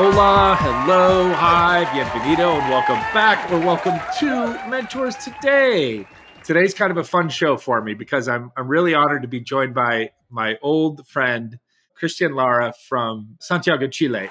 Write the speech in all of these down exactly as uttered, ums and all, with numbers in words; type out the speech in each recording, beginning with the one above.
Hola, hello, hi, bienvenido, and welcome back, or welcome to Mentors Today. Today's kind of a fun show for me because I'm I'm really honored to be joined by my old friend, Christian Lara from Santiago, Chile.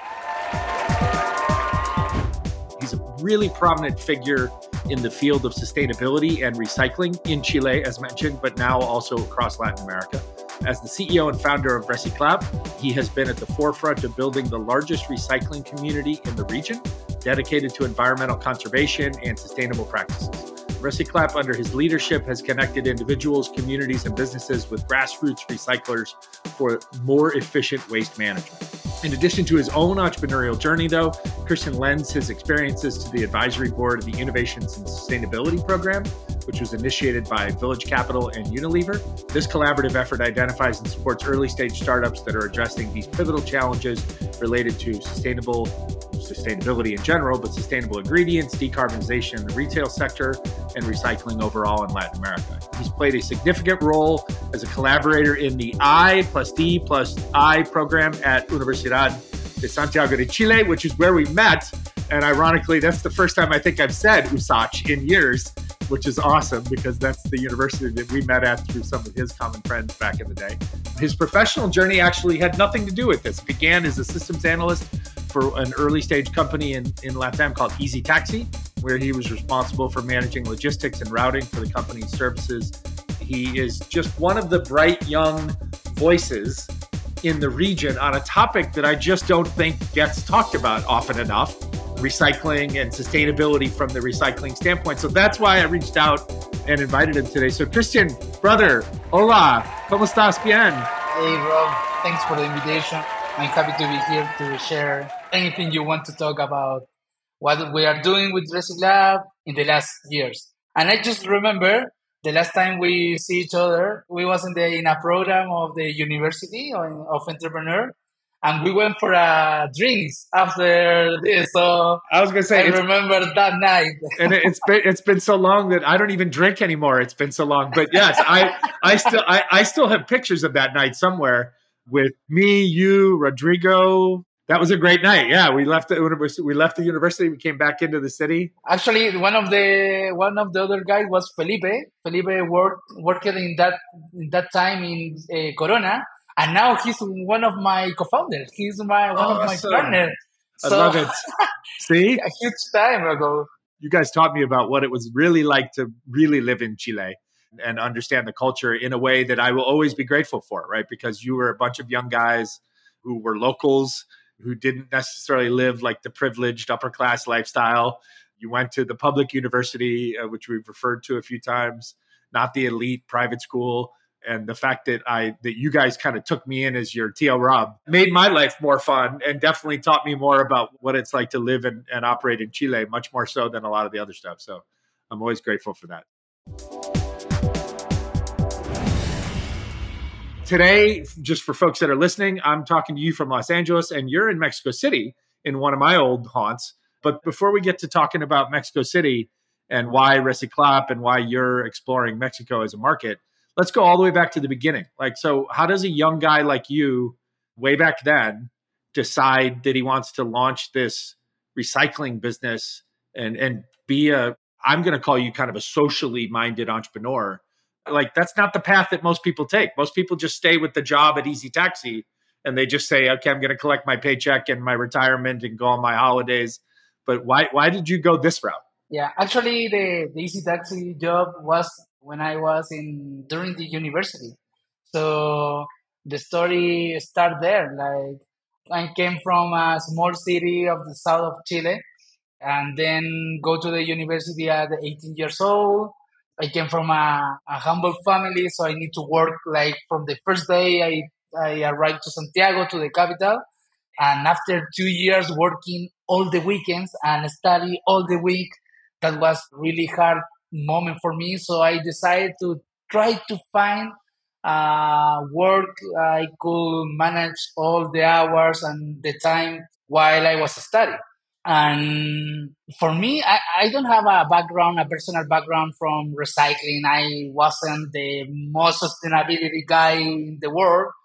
He's a really prominent figure in the field of sustainability and recycling in Chile, as mentioned, but now also across Latin America. As the C E O and founder of Reciclap, he has been at the forefront of building the largest recycling community in the region, dedicated to environmental conservation and sustainable practices. Reciclap, under his leadership, has connected individuals, communities, and businesses with grassroots recyclers for more efficient waste management. In addition to his own entrepreneurial journey, though, Christian lends his experiences to the advisory board of the Innovations and Sustainability Program, which was initiated by Village Capital and Unilever. This collaborative effort identifies and supports early-stage startups that are addressing these pivotal challenges related to sustainable sustainability in general, but sustainable ingredients, decarbonization in the retail sector, and recycling overall in Latin America. He's played a significant role as a collaborator in the I plus D plus I program at Universidad de Santiago de Chile, which is where we met. And ironically, that's the first time I think I've said U S A C in years, which is awesome because that's the university that we met at through some of his common friends back in the day. His professional journey actually had nothing to do with this. It began as a systems analyst for an early stage company in, in Latam called Easy Taxi, where he was responsible for managing logistics and routing for the company's services. He is just one of the bright young voices in the region on a topic that I just don't think gets talked about often enough, recycling and sustainability from the recycling standpoint. So that's why I reached out and invited him today. So Christian, brother, hola, ¿cómo estás? Bien. Hey, Rob, thanks for the invitation. I'm happy to be here to share anything you want to talk about what we are doing with Reciclap in the last years. And I just remember the last time we see each other, we was in, the, in a program of the University of, of Entrepreneur, and we went for a drinks after this. So I was gonna say, I remember that night. And it's been it's been so long that I don't even drink anymore. It's been so long, but yes, I I still I, I still have pictures of that night somewhere with me, you, Rodrigo. That was a great night. Yeah, we left the university. We left the university. We came back into the city. Actually, one of the one of the other guys was Felipe. Felipe worked worked in that in that time in uh, Corona. And now he's one of my co-founders. He's my one oh, of my so, partners. I so, love it. See? A huge time ago. You guys taught me about what it was really like to really live in Chile and understand the culture in a way that I will always be grateful for, right? Because you were a bunch of young guys who were locals, who didn't necessarily live like the privileged upper class lifestyle. You went to the public university, uh, which we've referred to a few times, not the elite private school. And the fact that I that you guys kind of took me in as your T L Rob made my life more fun and definitely taught me more about what it's like to live and, and operate in Chile, much more so than a lot of the other stuff. So I'm always grateful for that. Today, just for folks that are listening, I'm talking to you from Los Angeles and you're in Mexico City in one of my old haunts. But before we get to talking about Mexico City and why Reciclap and why you're exploring Mexico as a market, let's go all the way back to the beginning. Like, so how does a young guy like you, way back then, decide that he wants to launch this recycling business and, and be a, I'm going to call you kind of a socially minded entrepreneur? Like, that's not the path that most people take. Most people just stay with the job at Easy Taxi and they just say, okay, I'm going to collect my paycheck and my retirement and go on my holidays. But why, why did you go this route? Yeah, actually the, the Easy Taxi job was when I was in during the university. So the story started there. Like, I came from a small city of the south of Chile and then go to the university at eighteen years old. I came from a, a humble family, so I need to work like from the first day I, I arrived to Santiago, to the capital. And after two years working all the weekends and study all the week, that was really hard moment for me. So I decided to try to find uh, work I could manage all the hours and the time while I was studying. And for me, I, I don't have a background, a personal background from recycling. I wasn't the most sustainability guy in the world,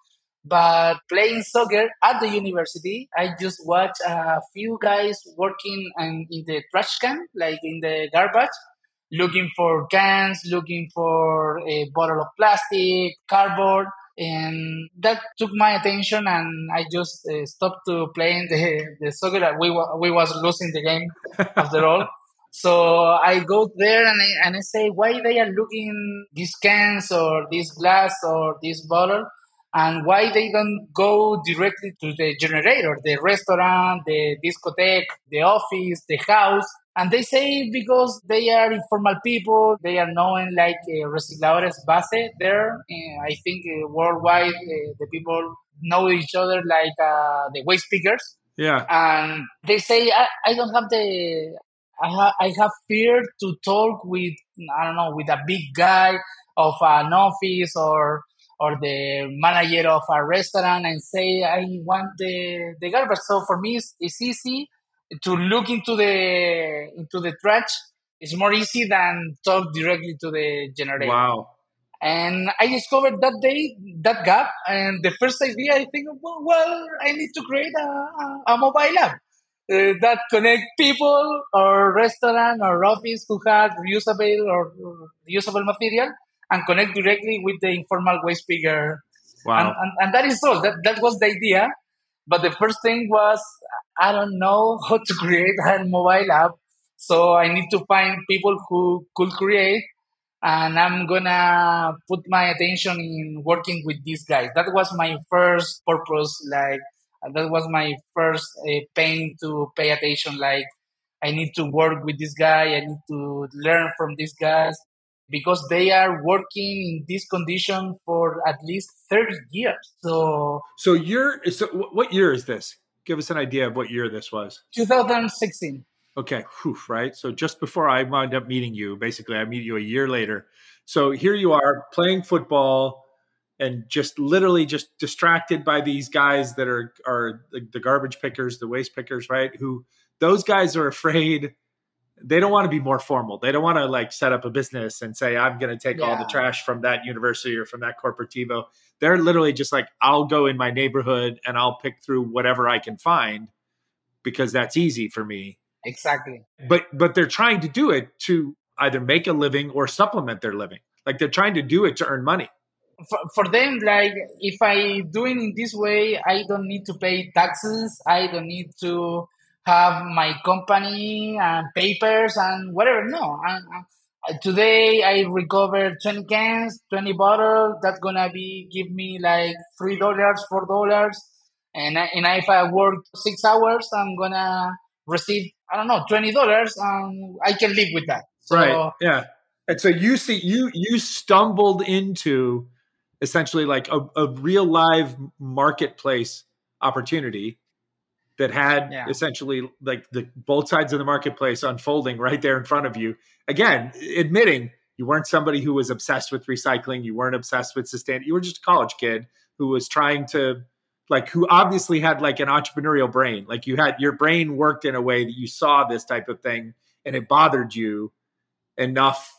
But playing soccer at the university, I just watch a few guys working in, in the trash can, like in the garbage, looking for cans, looking for a bottle of plastic, cardboard, and that took my attention. And I just uh, stopped to playing the the soccer. That We wa- we was losing the game after all. So I go there and I, and I say why they are looking these cans or this glass or this bottle, and why they don't go directly to the generator, the restaurant, the discotheque, the office, the house. And they say because they are informal people, they are known like uh, recicladores base there. Uh, I think uh, worldwide uh, the people know each other like uh, the waste pickers. Yeah. And they say I, I don't have the I, ha- I have fear to talk with I don't know with a big guy of an office or or the manager of a restaurant and say I want the the garbage. So for me it's, it's easy to look into the into the trash. It's more easy than talk directly to the generator. Wow. And I discovered that day that gap, and the first idea I think, well, well I need to create a, a, a mobile app uh, that connect people or restaurant or office who had reusable or reusable material and connect directly with the informal waste picker. And, Wow. and, and that is all. That, that was the idea. But the first thing was, I don't know how to create a mobile app. So I need to find people who could create, and I'm gonna put my attention in working with these guys. That was my first purpose. Like that was my first uh, pain to pay attention. Like I need to work with this guy. I need to learn from these guys because they are working in this condition for at least thirty years. So, so you're so what year is this? Give us an idea of what year this was. twenty sixteen. Okay, whew, right. So just before I wound up meeting you, basically I meet you a year later. So here you are playing football and just literally just distracted by these guys that are are the, the garbage pickers, the waste pickers, right? Who those guys are afraid. They don't want to be more formal. They don't want to like set up a business and say, I'm going to take all the Yeah. trash from that university or from that corporativo. They're literally just like, I'll go in my neighborhood and I'll pick through whatever I can find because that's easy for me. Exactly. But but they're trying to do it to either make a living or supplement their living. Like they're trying to do it to earn money. For, for them, like if I do it in this way, I don't need to pay taxes. I don't need to have my company and papers and whatever. No, I, I, today I recovered twenty cans, twenty bottles. That's gonna be give me like three dollars, four dollars, and I, and if I work six hours, I'm gonna receive I don't know twenty dollars, and I can live with that. So Right. Yeah. And so you see you you stumbled into essentially like a, a real live marketplace opportunity that had yeah, essentially like the both sides of the marketplace unfolding right there in front of you. Again, admitting you weren't somebody who was obsessed with recycling, you weren't obsessed with sustain. You were just a college kid who was trying to like who obviously had like an entrepreneurial brain. Like you had your brain worked in a way that you saw this type of thing and it bothered you enough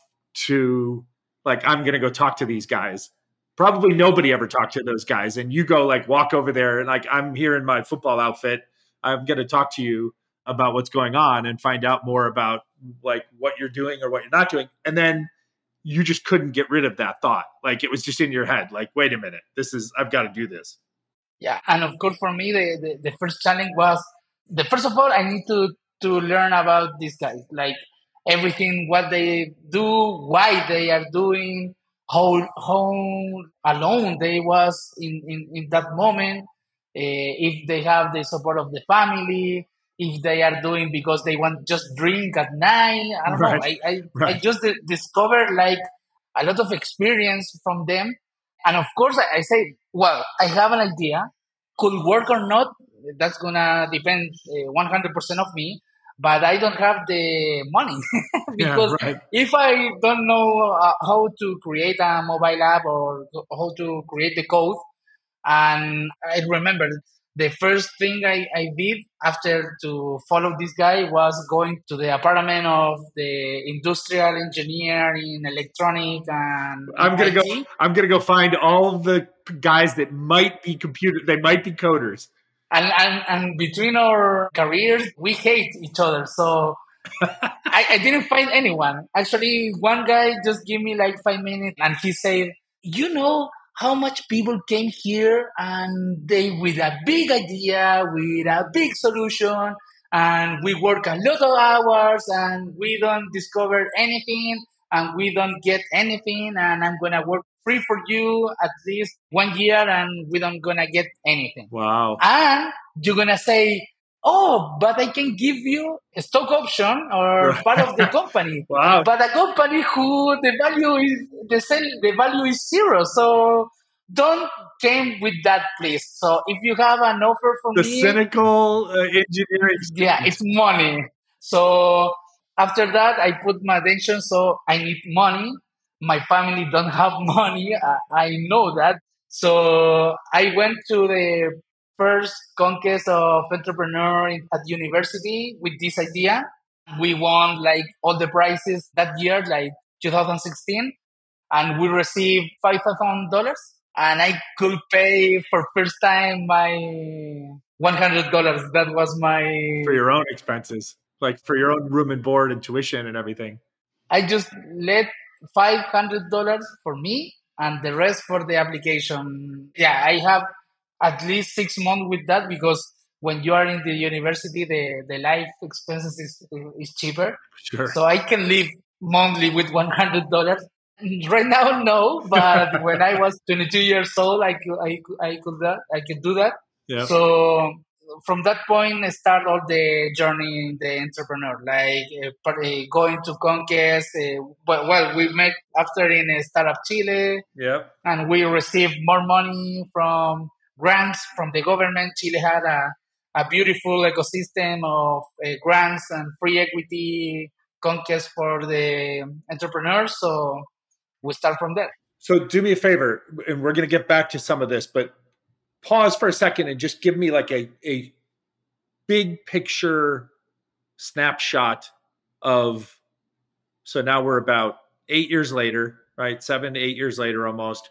to like, I'm going to go talk to these guys. Probably nobody ever talked to those guys. And you go like walk over there and like, I'm here in my football outfit. I'm going to talk to you about what's going on and find out more about like what you're doing or what you're not doing. And then you just couldn't get rid of that thought. Like it was just in your head. Like, wait a minute, this is, I've got to do this. yeah. And of course, for me, the, the, the first challenge was the first of all, I need to to learn about these guys, like everything, what they do, why they are doing, how how alone they was in in, in that moment, uh, if they have the support of the family, if they are doing because they want just drink at night. I don't know. Right. I I, I Right. just di- discovered like a lot of experience from them, and of course I, I say, well, I have an idea, could work or not. That's gonna depend uh, one hundred percent of me, but I don't have the money Yeah. because Right. if I don't know uh, how to create a mobile app or how to create the code, and I remember the first thing I, I did after to follow this guy was going to the apartment of the industrial engineer in electronic and I'm gonna I go. T. I'm gonna go find all of the guys that might be computer. They might be coders. And, and, and between our careers, we hate each other. So I, I didn't find anyone. Actually, one guy just gave me like five minutes and he said, you know how much people came here and they with a big idea, with a big solution, and we work a lot of hours and we don't discover anything and we don't get anything and I'm going to work free for you at least one year and we don't going to get anything. Wow. And you're going to say, oh, but I can give you a stock option or Right. part of the company. Wow. But a company who the value is the sell, the value is zero. So don't came with that, please. So if you have an offer from The me, cynical uh, engineering. yeah, it's money. So after that, I put my attention. So I need money. My family don't have money. I, I know that. So I went to the first conquest of entrepreneur in, at university with this idea. We won like all the prizes that year, like two thousand sixteen, and we received five thousand dollars. And I could pay for first time my one hundred dollars. That was my For your own expenses, like for your own room and board and tuition and everything. I just let five hundred dollars for me and the rest for the application. Yeah, I have at least six months with that because when you are in the university, the, the life expenses is, is cheaper. Sure. So I can live monthly with one hundred dollars. Right now, no, but when I was twenty-two years old, I could, I, could- I could, that, I could do that. Yeah. So from that point, I start all the journey in the entrepreneur, like uh, part- uh, going to Conquest. Uh, well, well, we met after in uh, Startup Chile, Yeah. and we received more money from grants from the government. Chile had a, a beautiful ecosystem of uh, grants and free equity Conquest for the entrepreneurs. So we start from there. So do me a favor, and we're going to get back to some of this, but pause for a second and just give me like a, a big picture snapshot of, so now we're about eight years later, right? Seven to eight years later almost.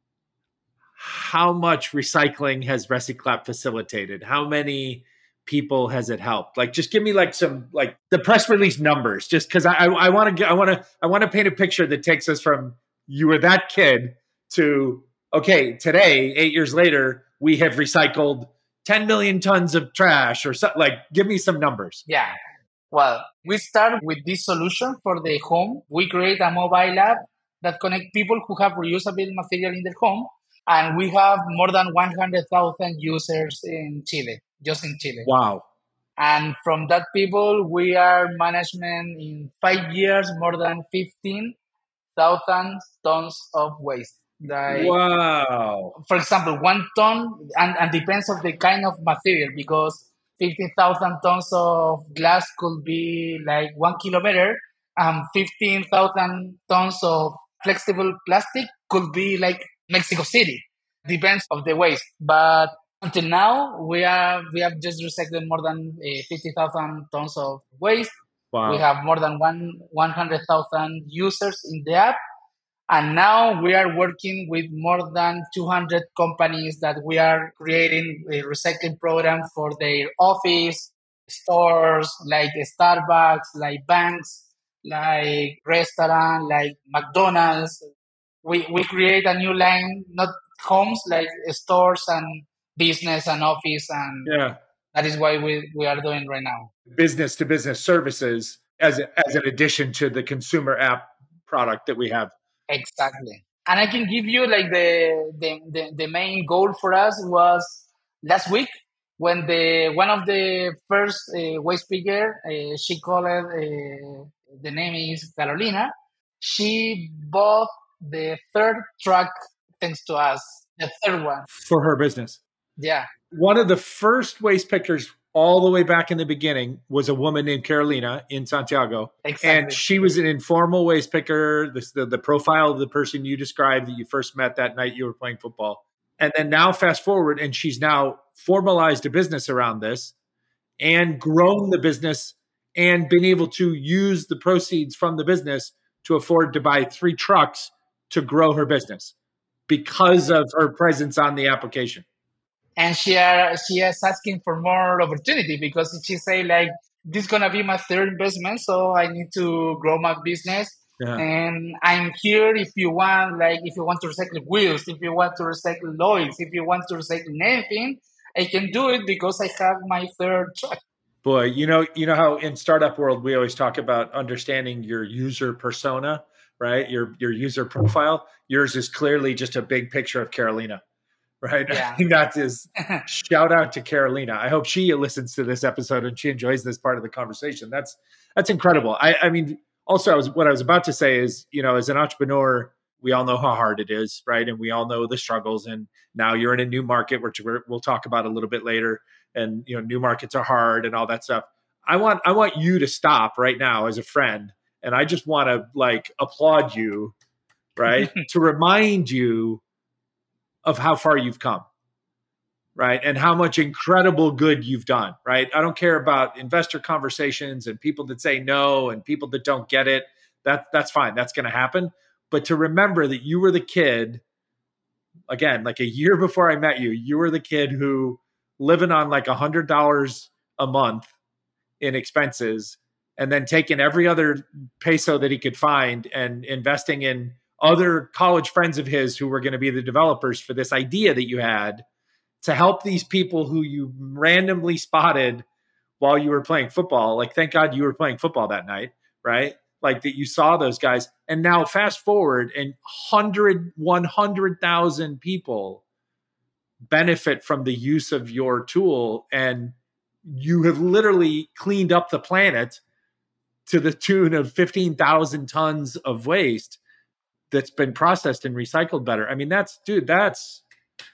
How much recycling has Recyclap facilitated? How many people has it helped? Like, just give me like some, like the press release numbers, just because I, I want to, I want to, I want to paint a picture that takes us from you were that kid to, okay, today, eight years later, we have recycled ten million tons of trash or something. Like, give me some numbers. Yeah. Well, we start with this solution for the home. We create a mobile app that connect people who have reusable material in their home. And we have more than one hundred thousand users in Chile, just in Chile. Wow. And from that people, we are management in five years, more than fifteen thousand tons of waste. Like, wow. For example, one ton, and, and depends of the kind of material, because fifteen thousand tons of glass could be like one kilometer, and fifteen thousand tons of flexible plastic could be like Mexico City. Depends of the waste. But until now, we are we have just recycled more than uh, fifty thousand tons of waste. Wow. We have more than one one hundred thousand users in the app. And now we are working with more than two hundred companies that we are creating a recycling program for their office, stores, like Starbucks, like banks, like restaurant, like McDonald's. We, we create a new line, not homes, like stores and business and office. And Yeah. that is what we, we are doing right now. Business to business services as, a, as an addition to the consumer app product that we have. Exactly. And I can give you like the, the, the, the main goal for us was last week when the one of the first uh, waste picker, uh, she called it, uh, the name is Carolina. She bought the third truck thanks to us, the third one. For her business. Yeah. One of the first waste pickers all the way back in the beginning was a woman named Carolina in Santiago. Exactly. And she was an informal waste picker, the, the, the profile of the person you described that you first met that night you were playing football. And then now fast forward, and she's now formalized a business around this and grown the business and been able to use the proceeds from the business to afford to buy three trucks to grow her business because of her presence on the application. And she are she is asking for more opportunity because she say like, this is gonna be my third investment, so I need to grow my business. Yeah. And I'm here if you want, like if you want to recycle wheels, if you want to recycle oils, if you want to recycle anything, I can do it because I have my third truck. Boy, you know, you know how in startup world we always talk about understanding your user persona, right? Your your user profile. Yours is clearly just a big picture of Carolina, right? Yeah. I think that is shout out to Carolina. I hope she listens to this episode and she enjoys this part of the conversation. That's that's incredible. I, I mean, also, I was what I was about to say is, you know, as an entrepreneur, we all know how hard it is, right? And we all know the struggles. And now you're in a new market, which we're, we'll talk about a little bit later. And you know, new markets are hard and all that stuff. I want I want you to stop right now as a friend, and I just want to like applaud you, right? To remind you of how far you've come, right? And how much incredible good you've done, right? I don't care about investor conversations and people that say no and people that don't get it. That that's fine. That's going to happen. But to remember that you were the kid, again, like a year before I met you, you were the kid who living on like a hundred dollars a month in expenses and then taking every other peso that he could find and investing in other college friends of his who were going to be the developers for this idea that you had to help these people who you randomly spotted while you were playing football. Like, thank God you were playing football that night, right? Like that you saw those guys. And now fast forward and one hundred, one hundred thousand people benefit from the use of your tool, and you have literally cleaned up the planet to the tune of fifteen thousand tons of waste that's been processed and recycled better. I mean, that's, dude, that's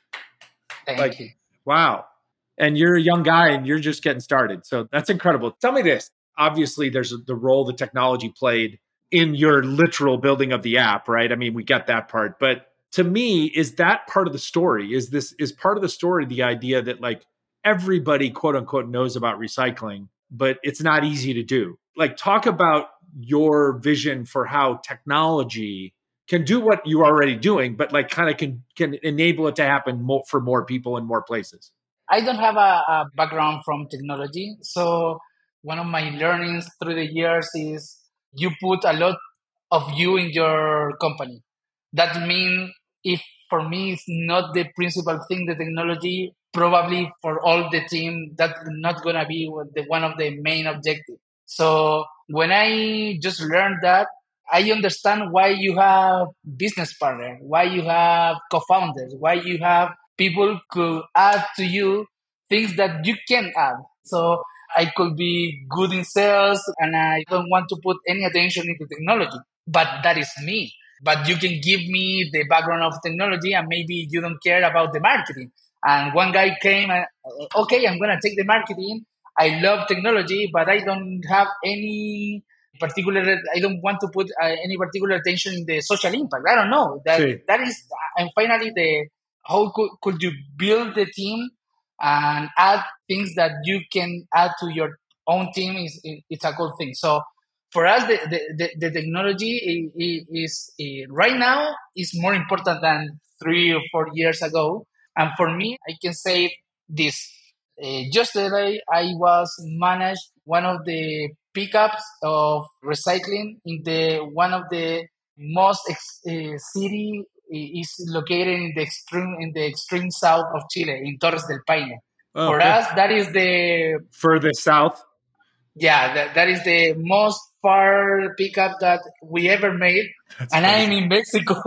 Thank like, you. wow. And you're a young guy and you're just getting started. So that's incredible. Tell me this. Obviously, there's the role the technology played in your literal building of the app, right? I mean, we get that part, but to me, is that part of the story? Is this is part of the story the idea that like everybody, quote unquote, knows about recycling, but it's not easy to do? Like, talk about your vision for how technology can do what you're already doing, but like kind of can can enable it to happen more, for more people in more places. I don't have a, a background from technology, so one of my learnings through the years is you put a lot of you in your company. That means if for me it's not the principal thing, the technology, probably for all the team, that's not going to be the, one of the main objectives. So when I just learned that, I understand why you have business partners, why you have co-founders, why you have people could add to you things that you can add. So I could be good in sales and I don't want to put any attention into technology, but that is me. But you can give me the background of technology and maybe you don't care about the marketing. And one guy came and, okay, I'm going to take the marketing. I love technology, but I don't have any particular, I don't want to put uh, any particular attention in the social impact. I don't know. That sí. That is, and finally, the how could, could you build the team and add things that you can add to your own team is, it's a cool thing. So for us, the, the, the, the technology is, is right now is more important than three or four years ago. And for me, I can say this. Uh, yesterday, I was managed one of the pickups of recycling in the one of the most ex, uh, city is located in the extreme in the extreme south of Chile, in Torres del Paine. Oh, for okay. us, that is the furthest south. Yeah, that, that is the most far pickup that we ever made. That's and crazy. I'm in Mexico.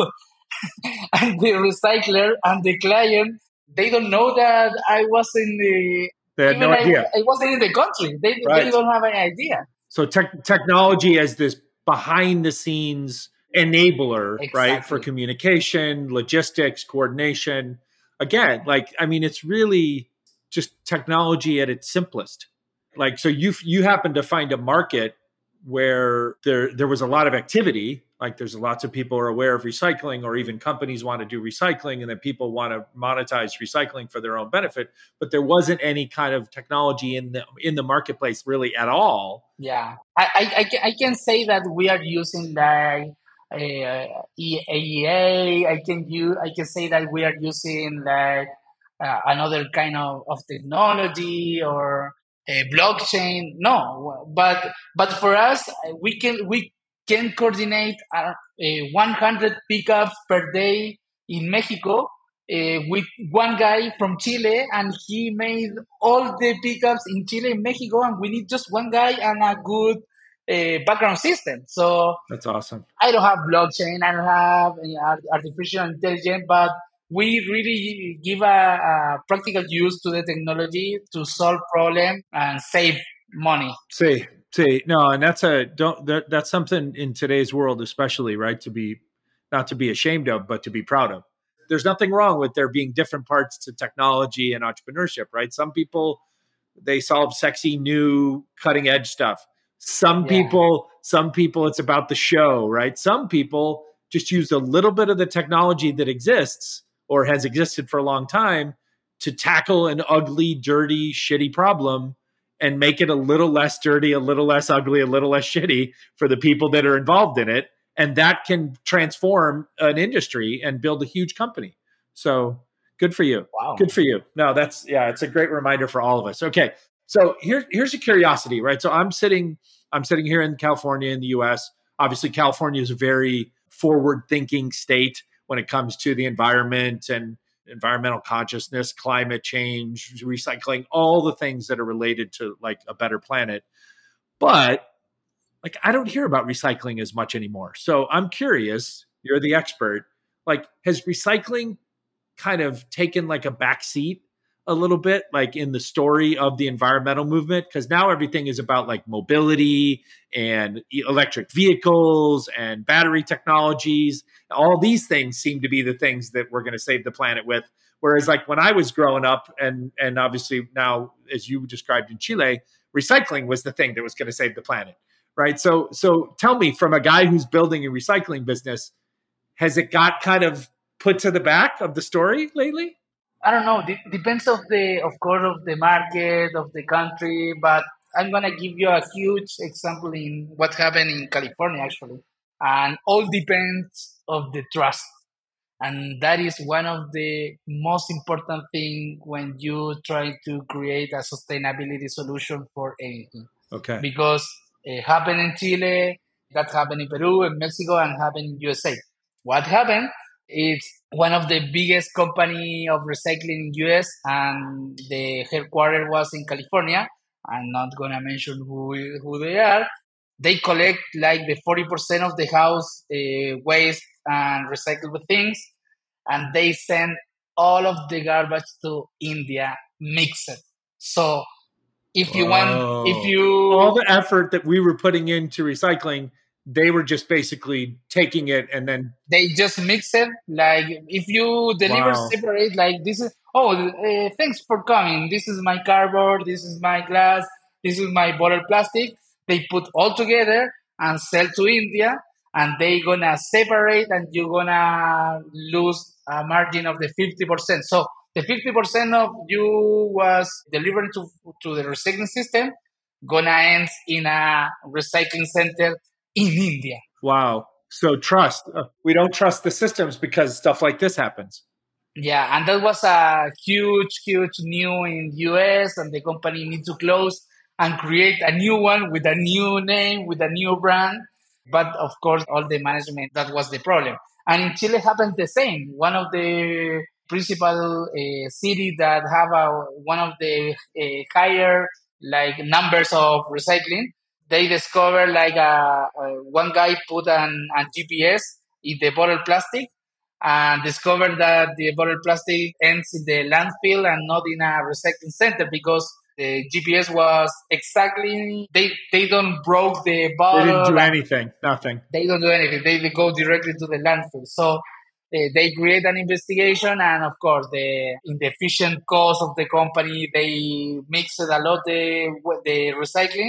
And the recycler and the client, they don't know that I was in the... They had no I, idea. I wasn't in the country. They, right. they don't have any idea. So te- technology as this behind-the-scenes enabler, exactly. right, for communication, logistics, coordination. Again, like, I mean, it's really just technology at its simplest. Like, so you you happen to find a market where there there was a lot of activity, like there's lots of people are aware of recycling, or even companies want to do recycling, and then people want to monetize recycling for their own benefit, but there wasn't any kind of technology in the in the marketplace really at all. Yeah, I I, I, can, I can say that we are using like uh, A E A. I can use I can say that we are using like uh, another kind of, of technology or a blockchain. No, but but for us, we can we can coordinate uh, uh, one hundred pickups per day in Mexico uh, with one guy from Chile, and he made all the pickups in Chile and Mexico, and we need just one guy and a good uh, background system. So That's awesome. I don't have blockchain, I don't have uh, artificial intelligence, but we really give a, a practical use to the technology to solve problems and save money. See, see, no, and that's a don't that, that's something in today's world, especially, right? To be not to be ashamed of, but to be proud of. There's nothing wrong with there being different parts to technology and entrepreneurship, right? Some people, they solve sexy, new, cutting edge stuff. Some Yeah. people, some people, it's about the show, right? Some people just use a little bit of the technology that exists or has existed for a long time to tackle an ugly, dirty, shitty problem and make it a little less dirty, a little less ugly, a little less shitty for the people that are involved in it. And that can transform an industry and build a huge company. So good for you. Wow. Good for you. No, that's, yeah, it's a great reminder for all of us. Okay. So here, here's a curiosity, right? So I'm sitting, I'm sitting here in California in the U S. Obviously, California is a very forward-thinking state when it comes to the environment and environmental consciousness, climate change, recycling, all the things that are related to like a better planet. But like, I don't hear about recycling as much anymore. So I'm curious, you're the expert, like, has recycling kind of taken like a backseat a little bit, like in the story of the environmental movement? Because now everything is about like mobility and electric vehicles and battery technologies. All these things seem to be the things that we're going to save the planet with. Whereas like when I was growing up, and and obviously now, as you described in Chile, recycling was the thing that was going to save the planet, right? So so tell me, from a guy who's building a recycling business, has it got kind of put to the back of the story lately? I don't know. It depends of the, of course, of the market of the country. But I'm gonna give you a huge example in what happened in California actually, and all depends of the trust. And that is one of the most important thing when you try to create a sustainability solution for anything. Okay. Because it happened in Chile, that happened in Peru, in Mexico, and happened in U S A. What happened? It's one of the biggest company of recycling in U S, and the headquarters was in California. I'm not gonna mention who who they are. They collect like the forty percent of the house uh, waste and recyclable things, and they send all of the garbage to India mixed. So if you want, if you all the effort that we were putting into recycling, they were just basically taking it and then they just mix it. Like if you deliver Wow. separate, like this is, oh, uh, thanks for coming. This is my cardboard. This is my glass. This is my bottle plastic. They put all together and sell to India, and they gonna separate, and you're gonna lose a margin of the fifty percent. So the fifty percent of you was delivered to to the recycling system gonna end in a recycling center in India. Wow. So trust. Uh, we don't trust the systems because stuff like this happens. Yeah, and that was a huge, huge new in U S, and the company needs to close and create a new one with a new name, with a new brand. But of course, all the management, that was the problem. And in Chile happens the same. One of the principal uh, cities that have a, one of the uh, higher like numbers of recycling, they discover like a, a one guy put an, a G P S in the bottle plastic and discovered that the bottle plastic ends in the landfill and not in a recycling center because the G P S was exactly, they they don't broke the bottle. They didn't do anything, nothing. They don't do anything. They, they go directly to the landfill. So uh, they create an investigation, and of course, the inefficient cost of the company, they mixed a lot the the recycling,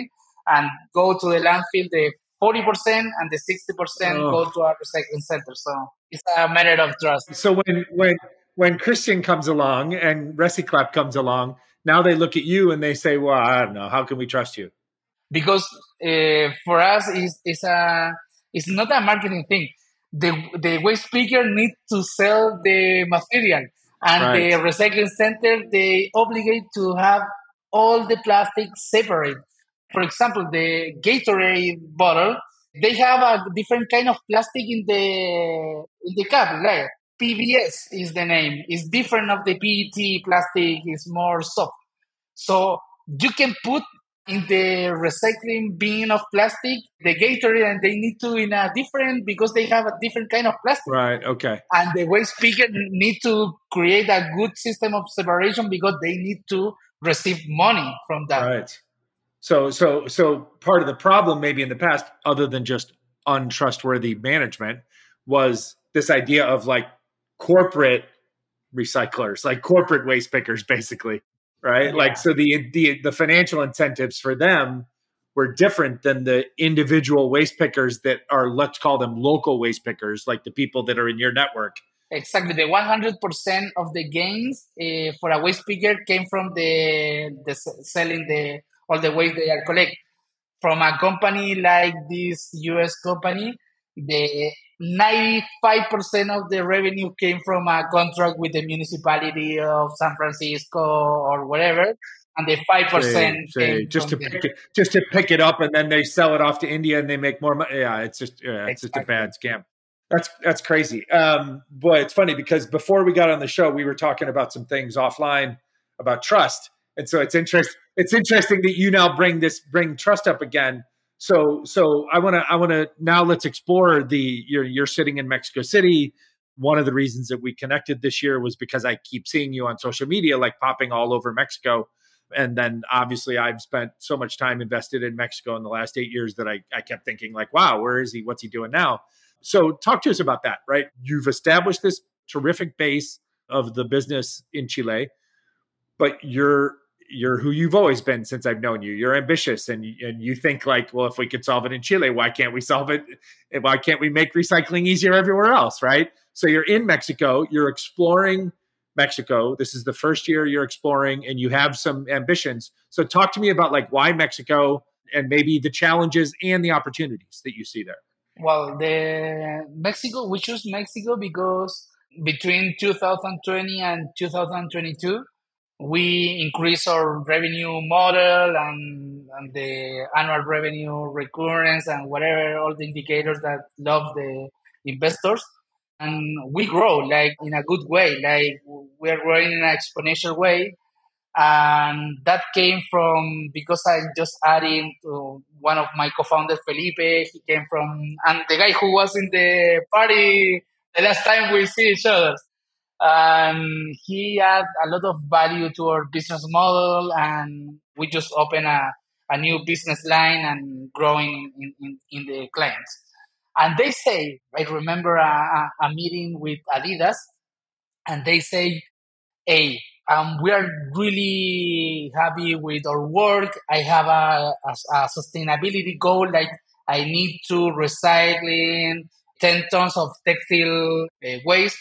and go to the landfill the forty percent, and the sixty percent go Oh. to our recycling center. So it's a matter of trust. So when when when Christian comes along and Recyclap comes along, now they look at you and they say, "Well, I don't know. How can we trust you?" Because uh, for us it's, it's a it's not a marketing thing. The the waste picker needs to sell the material, and Right. the recycling center they obligate to have all the plastic separate. For example, the Gatorade bottle, they have a different kind of plastic in the in the cup, like P B S is the name. It's different of the P E T plastic. It's more soft. So you can put in the recycling bin of plastic the Gatorade, and they need to in a different because they have a different kind of plastic. Right. Okay. And the waste picker need to create a good system of separation because they need to receive money from that. Right. So so so part of the problem maybe in the past, other than just untrustworthy management, was this idea of like corporate recyclers, like corporate waste pickers, basically. Right. Yeah. Like so the the the financial incentives for them were different than the individual waste pickers that are, let's call them local waste pickers, like the people that are in your network. Exactly. The one hundred percent of the gains uh, for a waste picker came from the, the selling the all the waste they are collect. From a company like this U S company, the ninety-five percent of the revenue came from a contract with the municipality of San Francisco or whatever. And the five percent came just to from pick it, just to pick it up, and then they sell it off to India and they make more money. Yeah, it's just yeah, it's Exactly. just a bad scam. That's that's crazy. Um, boy, it's funny because before we got on the show, we were talking about some things offline about trust, and so it's interest. It's interesting that you now bring this bring trust up again. So so I want to I want to now let's explore the you're you're sitting in Mexico City. One of the reasons that we connected this year was because I keep seeing you on social media, like popping all over Mexico. And then obviously I've spent so much time invested in Mexico in the last eight years that I, I kept thinking like, wow, where is he? What's he doing now? So talk to us about that, right? You've established this terrific base of the business in Chile, but you're you're who you've always been since I've known you. You're ambitious, and and you think like, well, if we could solve it in Chile, why can't we solve it? Why can't we make recycling easier everywhere else, right? So you're in Mexico, you're exploring Mexico. This is the first year you're exploring and you have some ambitions. So talk to me about like why Mexico and maybe the challenges and the opportunities that you see there. Well, the Mexico, we choose Mexico because between two thousand twenty and two thousand twenty-two, we increase our revenue model and, and the annual revenue recurrence and whatever, all the indicators that love the investors. And we grow like in a good way, like we're growing in an exponential way. And that came from because I just added to one of my co-founders, Felipe. He came from, and the guy who was in the party the last time we see each other. And he had a lot of value to our business model, and we just opened a, a new business line and growing in, in, in the clients. And they say, I remember a, a, a meeting with Adidas, and they say, hey, um, we are really happy with our work. I have a, a, a sustainability goal, like I need to recycling ten tons of textile uh, waste,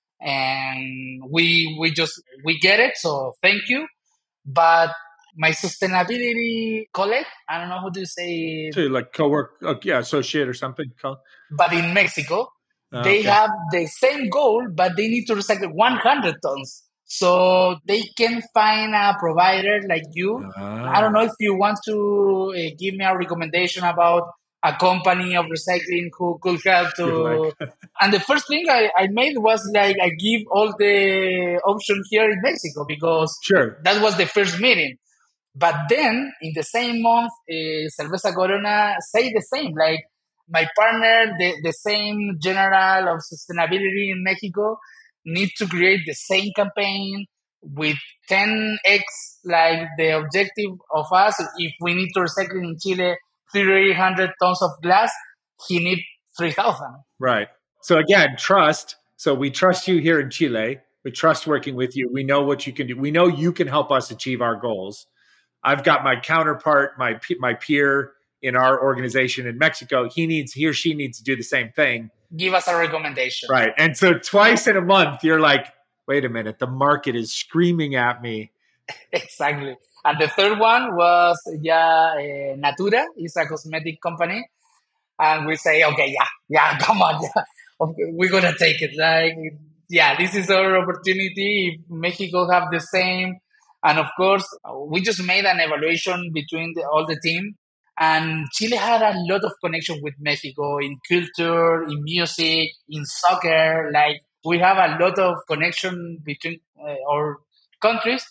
and we we just we get it. So thank you, but my sustainability colleague, I don't know how to say, so like co-work, uh, yeah, associate or something. But in Mexico, uh, they okay. have the same goal, but they need to recycle one hundred tons. So they can find a provider like you. Ah. I don't know if you want to uh, give me a recommendation about a company of recycling who could help to. Like. And the first thing I, I made was like I give all the options here in Mexico because sure. that was the first meeting. But then in the same month, uh, Cerveza Corona say the same. Like my partner, the, the same general of sustainability in Mexico, need to create the same campaign with ten x like the objective of us. If we need to recycle in Chile three hundred tons of glass, he need three thousand. Right. So again, trust. So we trust you here in Chile. We trust working with you. We know what you can do. We know you can help us achieve our goals. I've got my counterpart, my my peer in our organization in Mexico. He needs he or she needs to do the same thing. Give us a recommendation. Right. And so twice in a month, you're like, wait a minute, the market is screaming at me. Exactly. And the third one was, yeah, uh, Natura is a cosmetic company. And we say, okay, yeah, yeah, come on. Yeah. We're going to take it. Like, yeah, this is our opportunity. If Mexico have the same. And of course, we just made an evaluation between the, all the team. And Chile had a lot of connection with Mexico in culture, in music, in soccer. Like, we have a lot of connection between uh, our countries.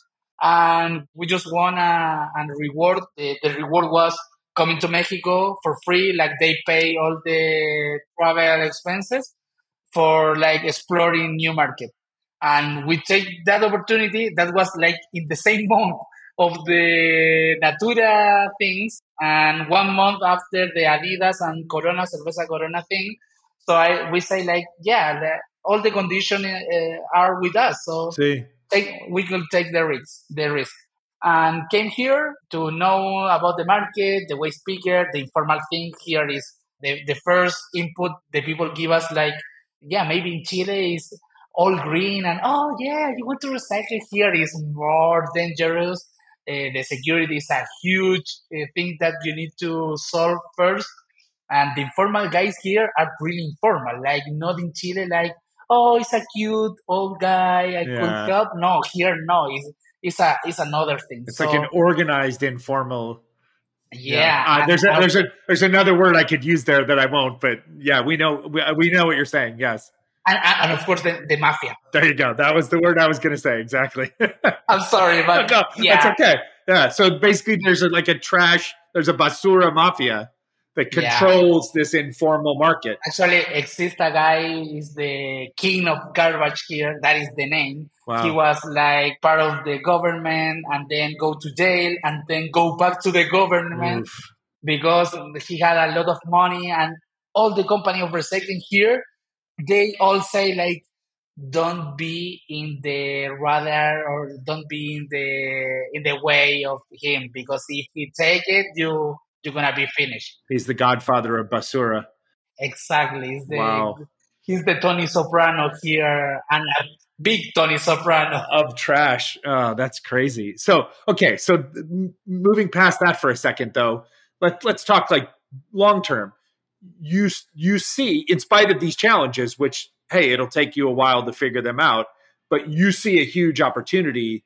And we just won a, a reward. The, the reward was coming to Mexico for free. Like, they pay all the travel expenses for like exploring new market. And we take that opportunity. That was like in the same month of the Natura things, and one month after the Adidas and Corona, Cerveza Corona thing. So I we say like, yeah, the, all the conditions uh, are with us. So See. take, we could take the risk, the risk. And came here to know about the market, the way speaker, the informal thing here is the, the first input the people give us like, yeah, maybe in Chile is all green and, oh, yeah, you want to recycle here is more dangerous. Uh, the security is a huge uh, thing that you need to solve first. And the informal guys here are really informal, like not in Chile, like, oh, it's a cute old guy, I Yeah. could help. No, here, no, it's, it's, a, it's another thing. It's so, like an organized informal. Yeah, yeah. Uh, and, there's a, and, there's a there's another word I could use there that I won't, but yeah, we know we, we know what you're saying. Yes, and, and of course the, the mafia. There you go. That was the word I was going to say. Exactly. I'm sorry, but no, yeah, that's okay. Yeah. So basically, there's a, like a trash. There's a basura mafia that controls yeah. this informal market. Actually, exists a guy is the king of garbage here. That is the name. Wow. He was like part of the government and then go to jail and then go back to the government Oof. because he had a lot of money, and all the company of recycling here, they all say like, don't be in the radar or don't be in the in the way of him, because if you take it, you you're gonna be finished. He's the godfather of basura. Exactly. He's the, wow. He's the Tony Soprano here, and a big Tony Soprano of trash. Oh, that's crazy. So, okay. So moving past that for a second, though, let, let's talk like long term. You, you see, in spite of these challenges, which, hey, it'll take you a while to figure them out, but you see a huge opportunity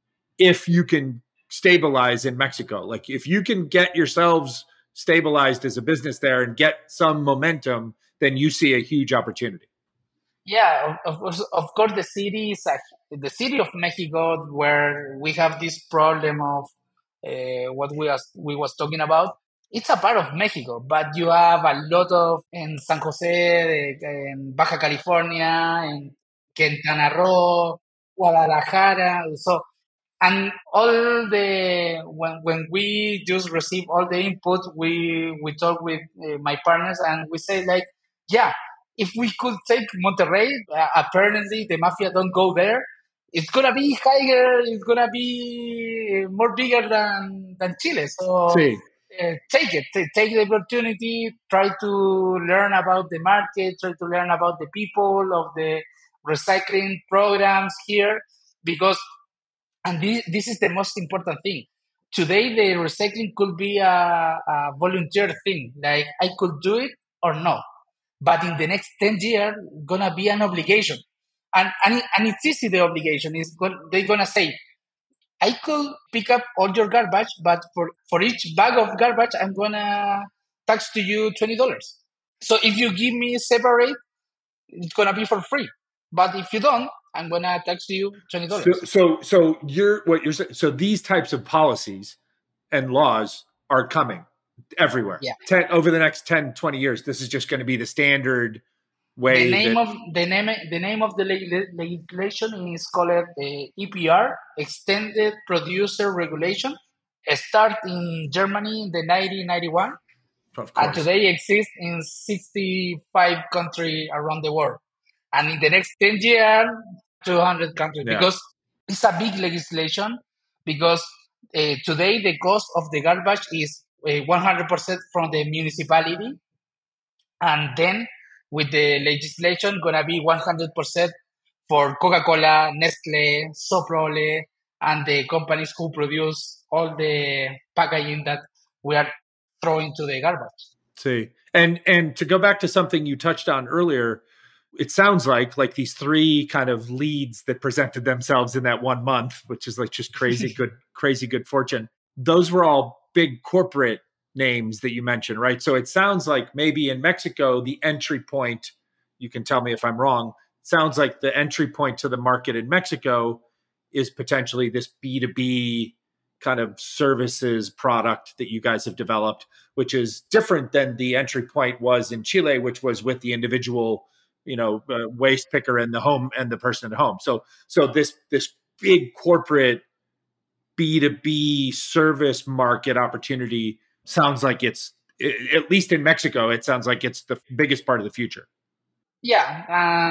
if you can stabilize in Mexico. Like if you can get yourselves stabilized as a business there and get some momentum, then you see a huge opportunity. Yeah, of course, of course the city is a, the city of Mexico, where we have this problem of uh, what we was, we was talking about. It's a part of Mexico, but you have a lot of in San Jose, in Baja California, in Quintana Roo, Guadalajara. So, and all the when when we just receive all the input, we we talk with uh, my partners and we say like, yeah, if we could take Monterrey, uh, apparently the mafia don't go there. It's gonna be higher. It's gonna be more bigger than than Chile. So sí. uh, take it. T- take the opportunity. Try to learn about the market. Try to learn about the people of the recycling programs here, because. And this, this is the most important thing. Today, the recycling could be a, a volunteer thing. Like, I could do it or no. But in the next ten years, gonna be an obligation. And and, and it's easy, the obligation. Is they're gonna say, I could pick up all your garbage, but for, for each bag of garbage, I'm gonna tax to you twenty dollars. So if you give me separate, it's gonna be for free. But if you don't, I'm gonna tax you twenty dollars. So, so, so you're what you're saying. So these types of policies and laws are coming everywhere. Yeah. ten, over the next ten, twenty years, this is just going to be the standard way. The name that... of the name the name of the legislation is called uh, E P R, Extended Producer Regulation. It started in Germany in the nineteen ninety-one, and today exists in sixty-five countries around the world. And in the next ten years, two hundred countries, yeah. Because it's a big legislation, because Uh, today, the cost of the garbage is uh, one hundred percent from the municipality, and then with the legislation, gonna be one hundred percent for Coca-Cola, Nestle, Soprole, and the companies who produce all the packaging that we are throwing to the garbage. See, and and to go back to something you touched on earlier, it sounds like like these three kind of leads that presented themselves in that one month, which is like just crazy good, crazy good fortune. Those were all big corporate names that you mentioned, right? So it sounds like maybe in Mexico, the entry point, you can tell me if I'm wrong, sounds like the entry point to the market in Mexico is potentially this B two B kind of services product that you guys have developed, which is different than the entry point was in Chile, which was with the individual, you know, uh, waste picker and the home and the person at home. So, so this this big corporate B two B service market opportunity sounds like it's, at least in Mexico, it sounds like it's the biggest part of the future. Yeah,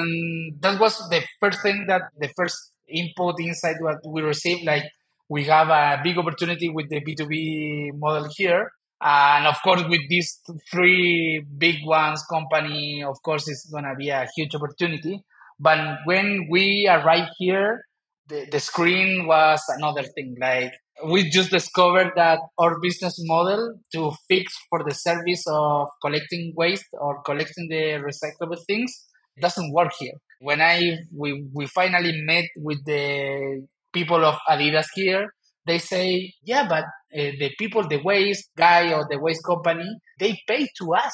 and that was the first thing that the first input inside what we received. Like, we have a big opportunity with the B two B model here. And of course, with these three big ones company, of course, it's going to be a huge opportunity. But when we arrived here, the, the screen was another thing. Like, we just discovered that our business model to fix for the service of collecting waste or collecting the recyclable things doesn't work here. When I we, we finally met with the people of Adidas here, they say, yeah, but uh, the people, the waste guy or the waste company, they pay to us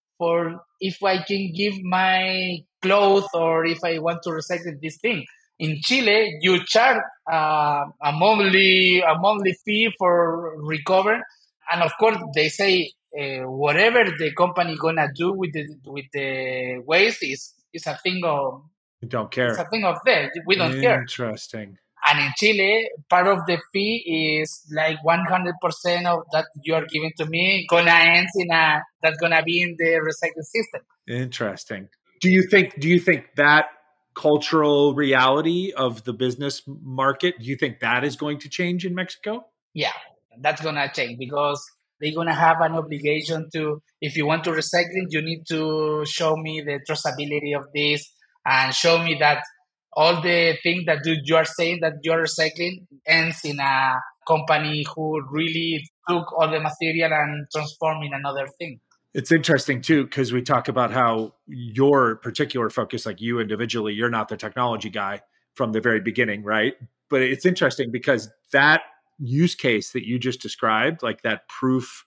for if I can give my clothes or if I want to recycle this thing. In Chile, you charge uh, a monthly a monthly fee for recover, and of course they say uh, whatever the company gonna do with the with the waste is is a thing of you don't care. It's a thing of that we don't Interesting. care. Interesting. And in Chile, part of the fee is like one hundred percent of that you are giving to me gonna end in a that's gonna be in the recycling system. Interesting. Do you think? Do you think that cultural reality of the business market, do you think that is going to change in Mexico? Yeah, that's going to change because they're going to have an obligation to, if you want to recycling, you need to show me the traceability of this and show me that all the things that you are saying that you're recycling ends in a company who really took all the material and transformed in another thing. It's interesting too, because we talk about how your particular focus, like you individually, you're not the technology guy from the very beginning, right? But it's interesting because that use case that you just described, like that proof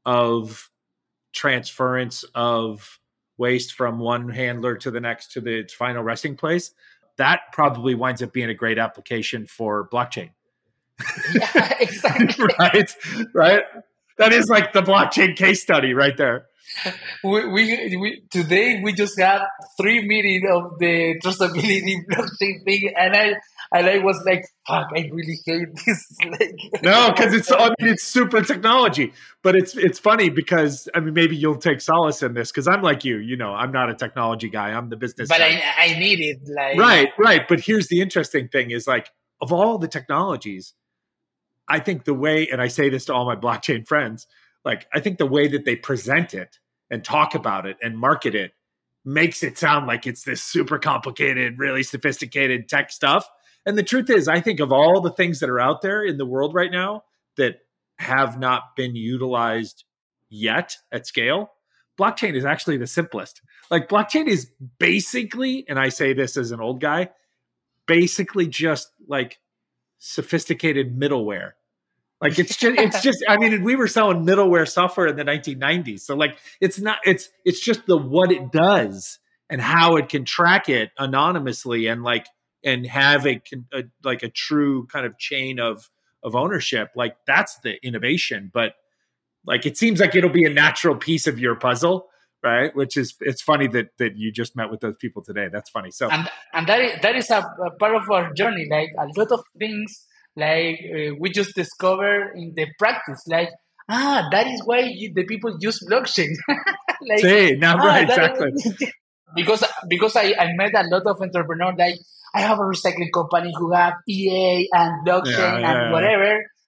of transference of waste from one handler to the next to the final resting place, that probably winds up being a great application for blockchain. Yeah, exactly. Right? Right? That is like the blockchain case study right there. We, we, we today we just had three meetings of the traceability blockchain thing, and I and I was like, "Fuck, I really hate this." Like, no, because it's I mean, it's super technology, but it's it's funny because I mean maybe you'll take solace in this because I'm like you, you know, I'm not a technology guy, I'm the business. But guy. I I need it, like right, right. But here's the interesting thing: is like of all the technologies, I think the way, and I say this to all my blockchain friends, like I think the way that they present it and talk about it and market it makes it sound like it's this super complicated, really sophisticated tech stuff. And the truth is, I think of all the things that are out there in the world right now that have not been utilized yet at scale, blockchain is actually the simplest. Like blockchain is basically, and I say this as an old guy, basically just like sophisticated middleware. Like it's just, it's just, I mean, we were selling middleware software in the nineteen nineties. So like, it's not, it's, it's just the, what it does and how it can track it anonymously and like, and have a, a like a true kind of chain of, of ownership. Like that's the innovation, but like, it seems like it'll be a natural piece of your puzzle, right? Which is, it's funny that, that you just met with those people today. That's funny. So, and, and that is, that is a, a part of our journey. Like a lot of things, like uh, we just discovered in the practice, like, ah, that is why you, the people use blockchain. Like, See, now, ah, right, exactly. because because I, I met a lot of entrepreneurs, like, I have a recycling company who have E A and blockchain yeah, yeah, and whatever.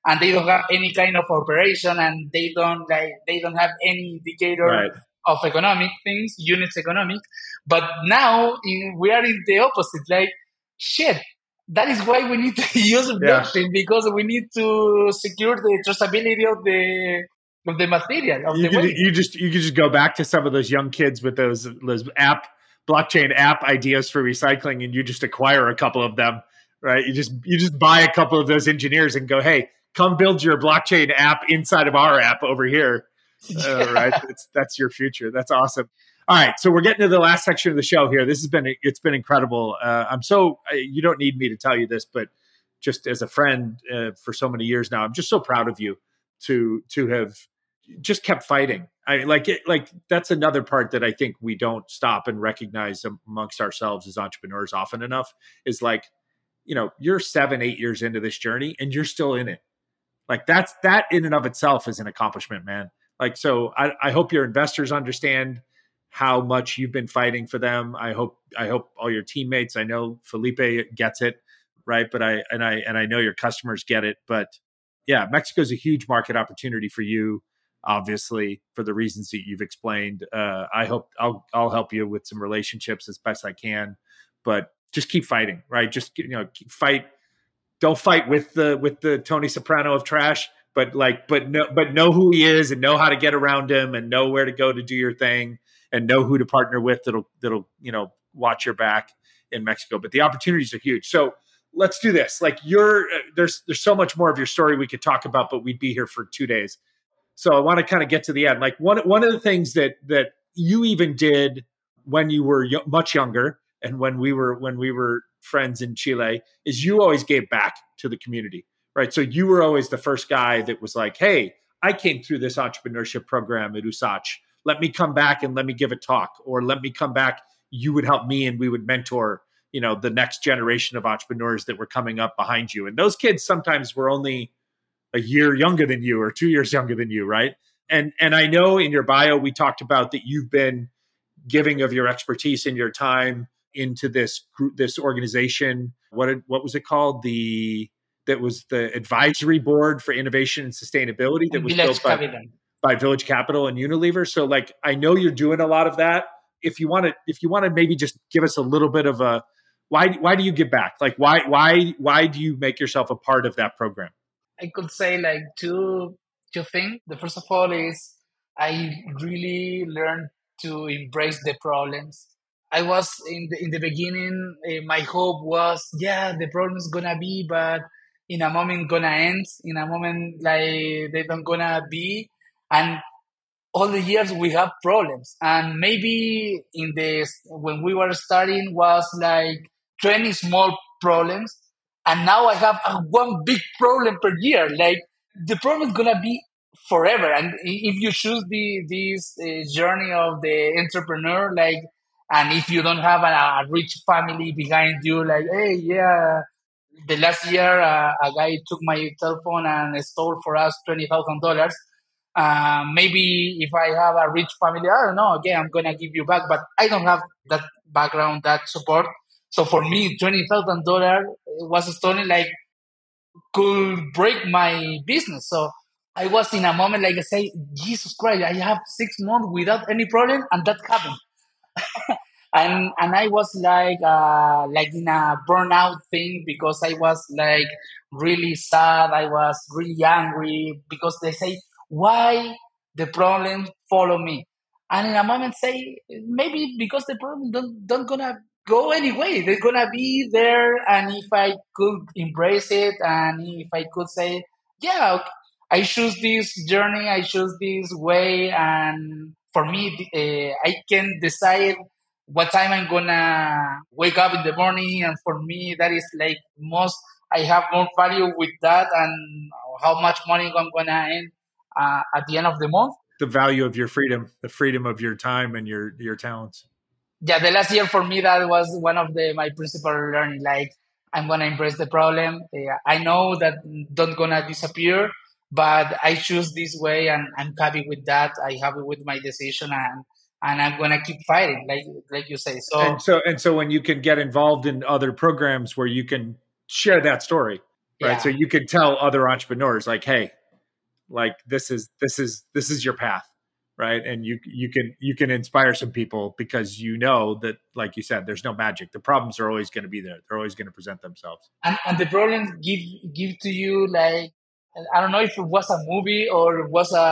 and they don't have any kind of operation, and they don't like they don't have any indicator Right. of economic things, units economic. But now in, we are in the opposite. Like shit, that is why we need to use Yeah. blockchain, because we need to secure the traceability of the of the material of You the could, waste. you just you could just go back to some of those young kids with those those app blockchain app ideas for recycling, and you just acquire a couple of them, right? You just you just buy a couple of those engineers and go, hey, come build your blockchain app inside of our app over here. Uh, right? That's that's your future. That's awesome. All right, so we're getting to the last section of the show here. This has been it's been incredible. Uh, I'm so you don't need me to tell you this, but just as a friend uh, for so many years now, I'm just so proud of you to to have just kept fighting. I like it. Like that's another part that I think we don't stop and recognize amongst ourselves as entrepreneurs often enough is like, you know, you're seven, eight years into this journey and you're still in it. Like that's that in and of itself is an accomplishment, man. Like, so I, I hope your investors understand how much you've been fighting for them. I hope, I hope all your teammates, I know Felipe gets it, right? But I, and I, and I know your customers get it, but yeah, Mexico's a huge market opportunity for you, obviously, for the reasons that you've explained. Uh, I hope I'll, I'll help you with some relationships as best I can, but just keep fighting, right? Just, you know, keep fight. Don't fight with the, with the Tony Soprano of trash, but like, but no, but know who he is and know how to get around him and know where to go to do your thing and know who to partner with that'll, that'll, you know, watch your back in Mexico. But the opportunities are huge. So let's do this. Like you're, uh, there's, there's so much more of your story we could talk about, but we'd be here for two days. So I want to kind of get to the end. Like one, one of the things that, that you even did when you were y- much younger and when we were, when we were friends in Chile is you always gave back to the community, right? So you were always the first guy that was like, hey, I came through this entrepreneurship program at U S A C. Let me come back and let me give a talk, or let me come back. You would help me and we would mentor, you know, the next generation of entrepreneurs that were coming up behind you. And those kids sometimes were only a year younger than you or two years younger than you, right? And and I know in your bio, we talked about that you've been giving of your expertise and your time into this group, this organization. What what was it called? The that was the advisory board for innovation and sustainability that And was Village built by, Capital. by Village Capital and Unilever. So like, I know you're doing a lot of that. If you want to, if you want to maybe just give us a little bit of a, why, why do you give back? Like, why, why, why do you make yourself a part of that program? I could say like two two things. The first of all is I really learned to embrace the problems. I was in the in the beginning. Uh, my hope was, yeah, the problem is gonna be, but in a moment gonna end. In a moment, like they don't gonna be, and all the years we have problems. And maybe in this when we were starting was like twenty small problems, and now I have a one big problem per year. Like the problem is gonna be forever. And if you choose the this uh, journey of the entrepreneur, like, and if you don't have a, a rich family behind you, like, hey, yeah, the last year uh, a guy took my telephone and stole for us twenty thousand dollars. Uh, maybe if I have a rich family, I don't know. Okay, I'm gonna give you back, but I don't have that background, that support. So for me, twenty thousand dollars was stolen. Like could break my business. So I was in a moment like I say, Jesus Christ, I have six months without any problem, and that happened. and and I was like uh like in a burnout thing because I was like really sad. I was really angry because they say why the problem follow me, and in a moment say maybe because the problem don't don't gonna go anyway. They're gonna be there, and if I could embrace it, and if I could say yeah, okay, I choose this journey, I choose this way, and for me, uh, I can decide what time I'm gonna wake up in the morning, and for me that is like most I have more value with that, and how much money I'm gonna earn uh, at the end of the month. The value of your freedom, the freedom of your time and your, your talents. Yeah, the last year for me that was one of the my principal learning. Like I'm gonna embrace the problem. Yeah, I know that don't gonna disappear, but I choose this way, and I'm happy with that. I happy with my decision, and and I'm gonna keep fighting, like like you say. So And so, and so when you can get involved in other programs where you can share that story. right? So Yeah. you could tell other entrepreneurs like, hey, like this is this is this is your path, right? And you you can you can inspire some people because you know that, like you said, there's no magic. The problems are always going to be there. They're always going to present themselves. And, and the problem give give to you like, I don't know if it was a movie or it was a,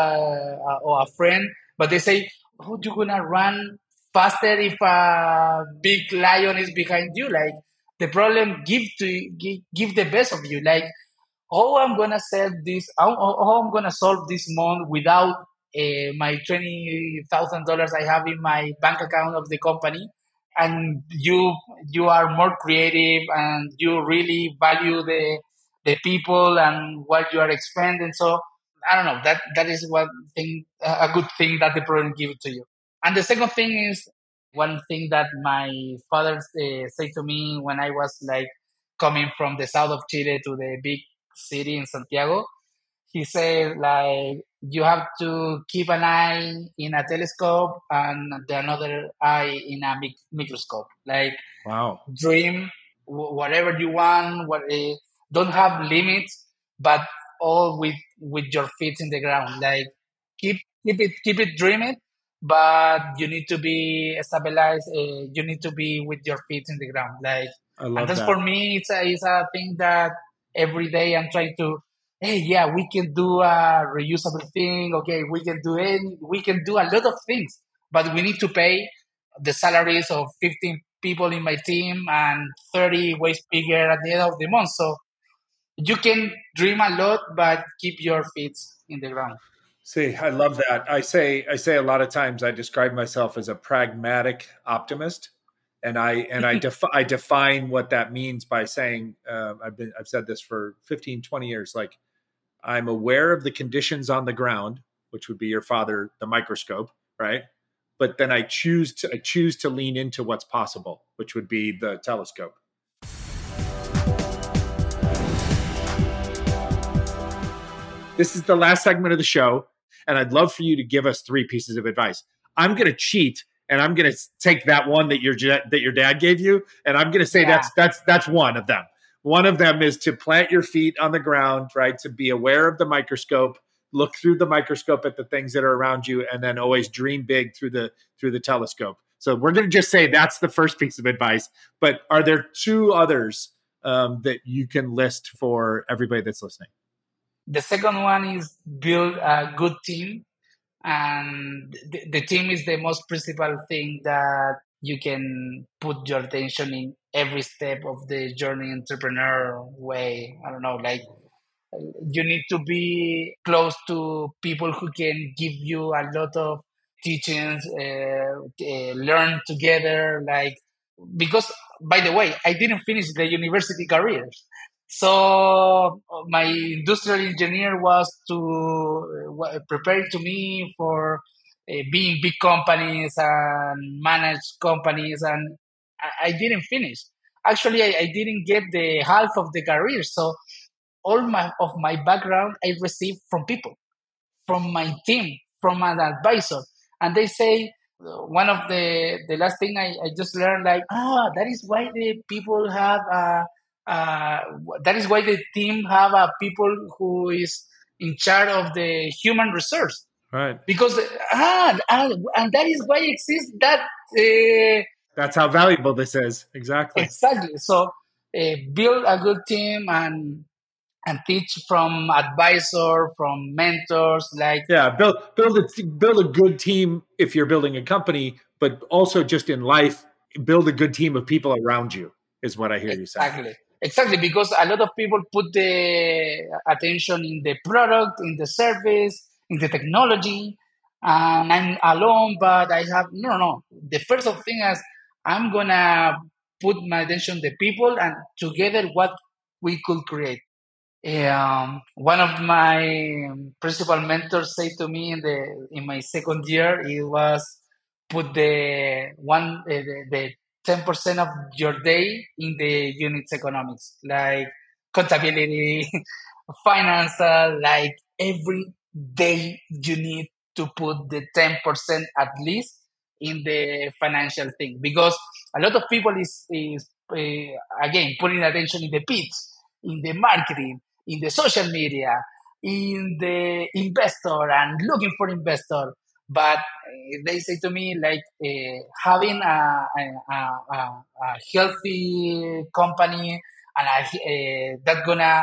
a or a friend, but they say, "How you gonna run faster if a big lion is behind you?" Like the problem give to give, give the best of you. Like how I'm gonna sell this, how, how I'm gonna solve this month without uh, my twenty thousand dollars I have in my bank account of the company, and you you are more creative and you really value the the people and what you are expending. So I don't know, that that is one thing, a good thing that the program gives to you. And the second thing is one thing that my father uh, said to me when I was like coming from the south of Chile to the big city in Santiago. He said like you have to keep an eye in a telescope and the another eye in a mic- microscope. Like Wow. dream wh- whatever you want. What uh, don't have limits, but all with with your feet in the ground. Like keep keep it keep it dreaming, but you need to be stabilized. Uh, you need to be with your feet in the ground. Like, I and love that's that. for me. It's a it's a thing that every day I'm trying to. Hey, yeah, we can do a reusable thing. Okay, we can do it. We can do a lot of things, but we need to pay the salaries of fifteen people in my team and thirty ways bigger at the end of the month. So you can dream a lot, but keep your feet in the ground. See, I love that. I say I say a lot of times I describe myself as a pragmatic optimist, and I and I, defi- I define what that means by saying uh, I've been I've said this for fifteen, twenty years. Like I'm aware of the conditions on the ground, which would be your father, the microscope, right? But then I choose to I choose to lean into what's possible, which would be the telescope. This is the last segment of the show, and I'd love for you to give us three pieces of advice. I'm going to cheat, and I'm going to take that one that your that your dad gave you, and I'm going to say Yeah. that's that's that's one of them. One of them is to plant your feet on the ground, right? To be aware of the microscope, look through the microscope at the things that are around you, and then always dream big through the through the telescope. So we're going to just say that's the first piece of advice. But are there two others um, that you can list for everybody that's listening? The second one is build a good team, and the, the team is the most principal thing that you can put your attention in every step of the journey entrepreneur way. I don't know, like you need to be close to people who can give you a lot of teachings, uh, uh, learn together, like because by the way I didn't finish the university career, so my industrial engineer was to uh, prepare to me for uh, being big companies and manage companies, and i, I didn't finish. Actually I, I didn't get the half of the career. So all my of my background I received from people, from my team, from an advisor, and they say uh, one of the the last thing I, I just learned, like, ah, that is why the people have uh, uh, that is why the team have uh, people who is in charge of the human resource, Right. because ah and, and that is why exists that uh, That's how valuable this is. Exactly. exactly. So uh, build a good team and and teach from advisor, from mentors, like Yeah, build build a build a good team if you're building a company, but also just in life, build a good team of people around you is what I hear you saying. exactly, exactly, because a lot of people put the attention in the product, in the service, in the technology, and I'm alone. But I have no, no. no. The first of thing is I'm gonna put my attention on the people and together what we could create. Um, one of my principal mentors said to me in the in my second year, it was put the one uh, the, the ten percent of your day in the units economics, like contability, financial, like every day you need to put the ten percent at least in the financial thing, because a lot of people is is uh, again putting attention in the pits, in the marketing, in the social media, in the investor and looking for investor. But uh, they say to me like uh, having a, a, a, a healthy company and a, uh, that gonna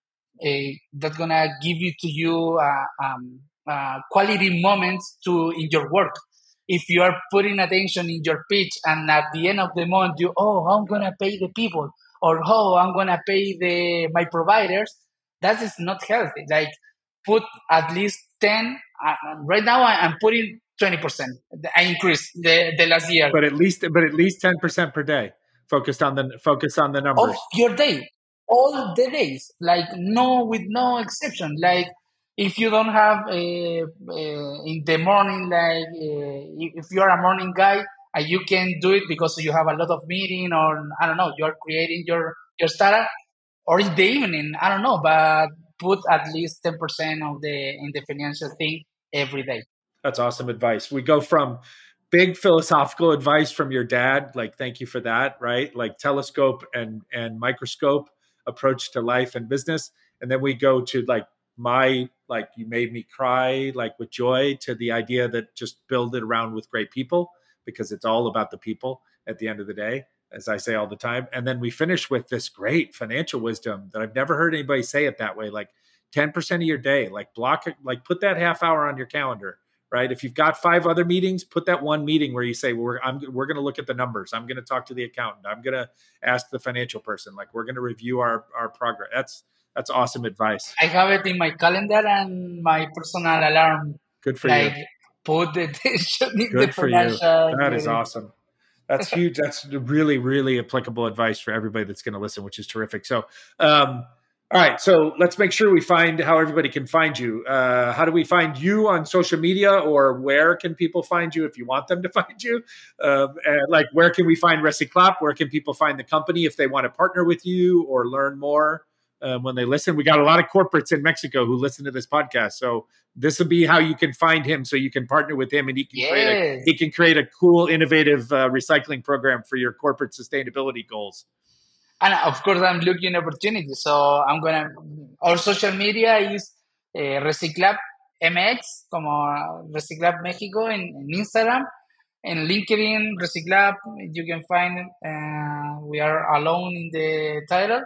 uh, that's gonna give you to you uh, um, uh, quality moments to in your work. If you are putting attention in your pitch, and at the end of the month, you oh I'm gonna pay the people, or oh I'm gonna pay the my providers, that is not healthy. Like put at least ten. Uh, right now I, I'm putting twenty percent. I increased the, the last year. But at least but at least ten percent per day. Focused on the focus on the numbers of your day, all the days, like no, with no exception. Like if you don't have a, a in the morning, like uh, if you're a morning guy, and you can do it because you have a lot of meeting, or I don't know, you're creating your your startup, or in the evening, I don't know, but put at least ten percent of the in the financial thing every day. That's awesome advice. We go from big philosophical advice from your dad, like thank you for that, right? Like telescope and and microscope approach to life and business, and then we go to like my like you made me cry like with joy, to the idea that just build it around with great people, because it's all about the people at the end of the day, as I say all the time. And then we finish with this great financial wisdom that I've never heard anybody say it that way, like ten percent of your day, like block it, like put that half hour on your calendar. Right? If you've got five other meetings, put that one meeting where you say, well, we're, I'm, we're going to look at the numbers. I'm going to talk to the accountant. I'm going to ask the financial person. Like we're going to review our, our progress. That's, that's awesome advice. I have it in my calendar and my personal alarm. Good for like, you. Put the attention in Good the for you. financial. That is awesome. That's huge. That's really, really applicable advice for everybody that's going to listen, which is terrific. So, um, all right, so let's make sure we find how everybody can find you. Uh, how do we find you on social media, or where can people find you if you want them to find you? Uh, and like, where can we find Recyclap? Where can people find the company if they want to partner with you or learn more uh, when they listen? We got a lot of corporates in Mexico who listen to this podcast, so this will be how you can find him, so you can partner with him, and he can yes. create a, he can create a cool, innovative uh, recycling program for your corporate sustainability goals. And of course, I'm looking opportunities. So I'm gonna. Our social media is uh, Recyclap M X, como Recyclap Mexico in, in Instagram, and LinkedIn Recyclap. You can find uh, we are alone in the title.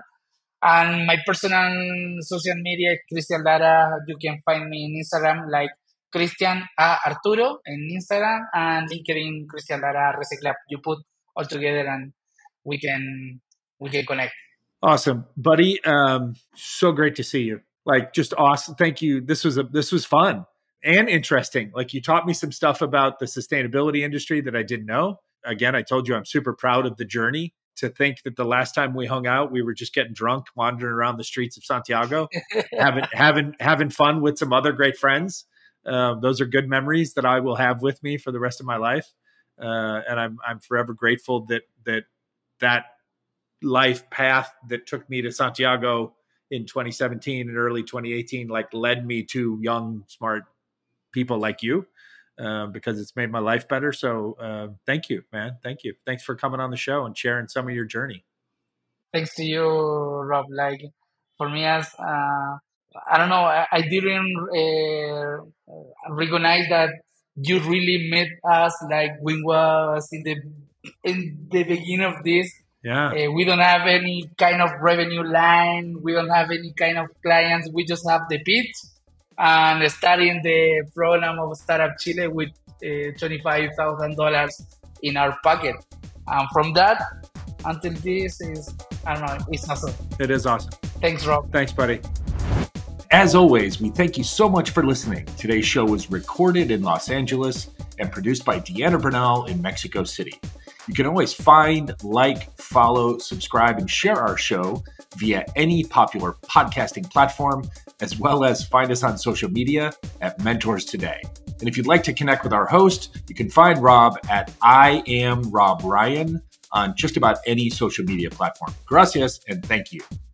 And my personal social media is Christian Lara. You can find me in Instagram like Christian A. Arturo in Instagram, and LinkedIn Christian Lara Recyclap. You put all together, and we can. we can connect. Awesome, buddy. Um, so great to see you. Like, just awesome. Thank you. This was a, this was fun and interesting. Like, you taught me some stuff about the sustainability industry that I didn't know. Again, I told you I'm super proud of the journey. To think that the last time we hung out, we were just getting drunk, wandering around the streets of Santiago, having having having fun with some other great friends. Um, those are good memories that I will have with me for the rest of my life, uh, and I'm I'm forever grateful that that that. life path that took me to Santiago in twenty seventeen and early twenty eighteen, like led me to young, smart people like you, uh, because it's made my life better. So uh, thank you, man. Thank you. Thanks for coming on the show and sharing some of your journey. Thanks to you, Rob. Like for me, as uh, I don't know, I, I didn't uh, recognize that you really met us. Like we was in the in the beginning of this. Yeah. Uh, we don't have any kind of revenue line. We don't have any kind of clients. We just have the pitch and starting the program of Startup Chile with uh, twenty-five thousand dollars in our pocket. And from that until this is, I don't know, it's awesome. It is awesome. Thanks, Rob. Thanks, buddy. As always, we thank you so much for listening. Today's show was recorded in Los Angeles and produced by Deanna Bernal in Mexico City. You can always find, like, follow, subscribe, and share our show via any popular podcasting platform, as well as find us on social media at Mentors Today. And if you'd like to connect with our host, you can find Rob at I am Rob Ryan on just about any social media platform. Gracias, and thank you.